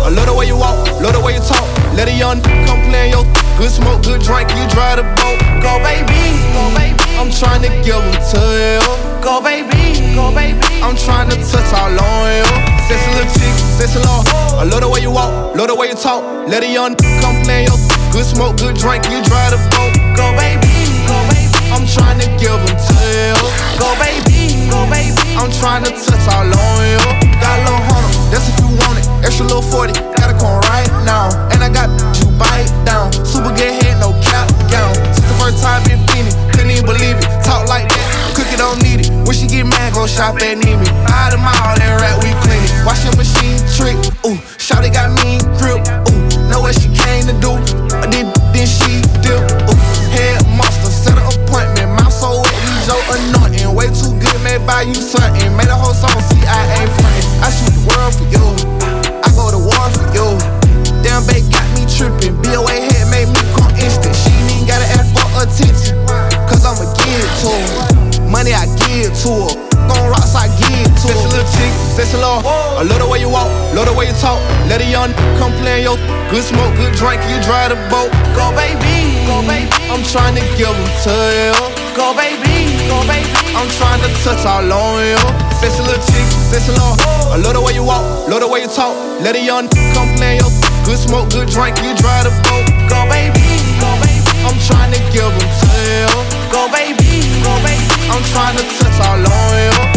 I love the way you walk, love the way you talk. Let a young come play in your good smoke, good drink, you drive the boat. Go baby, I'm trying to give them to you. Go baby, I'm trying to touch all on you. Sexy little chick, sexy little. I love the way you walk, love the way you talk. Let a young come play in your good smoke, good drink, you drive the boat. Go baby, I'm trying to give them to you. Go baby, I'm trying to touch all on you. Got a little hunter, that's if you want it. Extra little 40, gotta come right now. And I got you bite down. Super good head, no cap gown. Since the first time in Phoenix, couldn't even believe it. Talk like that, cookie don't need it. When she get mad, go shop at Neiman. Buy the mall, that rat, we clean it. Wash your machine trick, ooh. Shawty got mean grip, ooh. Know what she came to do, then she dip, ooh. Head monster, set an appointment. Mouth so wet, these your anointing. Way too good, may buy you something. Made a whole song, see I ain't frontin'. I shoot the world for you, I go to war for you. Damn babe got me trippin'. BOA head made me come instant. She ain't even gotta ask for attention, cause I'ma give it to her. Money I give to her. Gon' rocks I give to her. Sexy little chick, sexy little. I love the way you walk, love the way you talk. Let a young come play in your good smoke, good drink, you drive the boat. Go baby, I'm trying to give them to you. Go baby, I'm trying to touch all on you. Sexy little chick, sexy little. I love the way you walk, love the way you talk. Let a young come play in your good smoke, good drink, you drive the boat. Go baby, I'm trying to give them to you. Go baby, I'm trying to touch all on you.